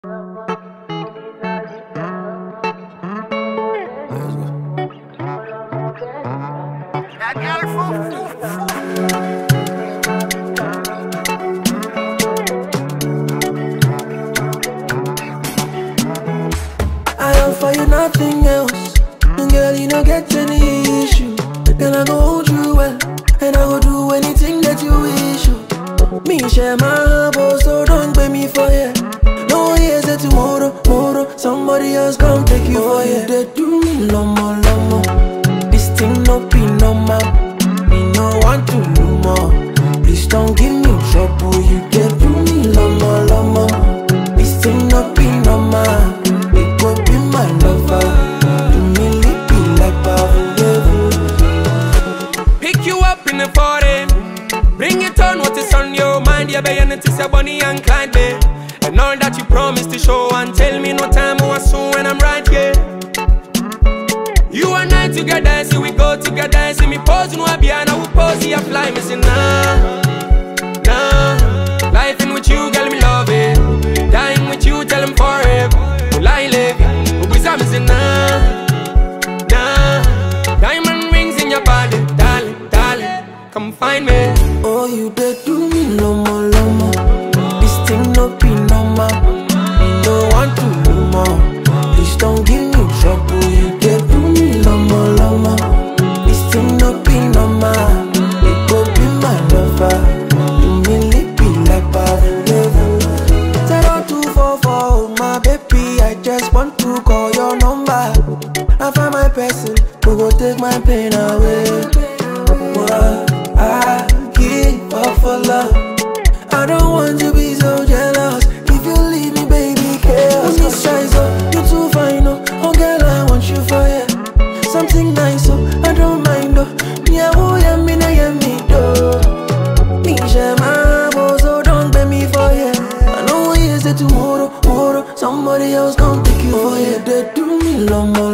I offer you nothing else, and girl, you don't get any issue. Then I go hold you well, and I go do anything that you wish you. Me share my heart, so don't pay me for ya. No years that tomorrow, somebody else come take you for ya. They do me lomo. This thing no be normal. Me no want to do more. Please don't give me trouble. You get do me lomo. This thing no be normal. It go be my lover. Do me lippy like Pavlov. Pick you up in the foreign. Bring it on what is on your mind. Yeah, baby, it's a Bonnie and Clyde, babe. And all that you promised to show and tell me no time or soon when I'm right here. You and I together, see we go together. See me pose no abia, now we pose here fly. Me say nah. Life in with you, girl, me love it. Dying with you, tell them forever. Will I live? We say nah. Diamond rings in your body, darling. Come find me. Oh, you did do me lomo. This thing no be normal. Me no want to do more. Please don't give me trouble. You did do me lomo. This thing no be normal. It go be my lover. Do me lippy like Pavlov. 0244, my baby. I just want to call your number. I find my person who go take my pain away. I give up for love. I don't want to be so jealous. If you leave me, baby, chaos. On this side, so you too fine, oh. Oh, girl, I want you for ya. Something nice, oh. I don't mind, oh. Yeah, oh, yeah, me, do. Me, share my boy, so don't pay me for ya. I know what you say tomorrow. Somebody else gon' take you for ya. They do me lomo.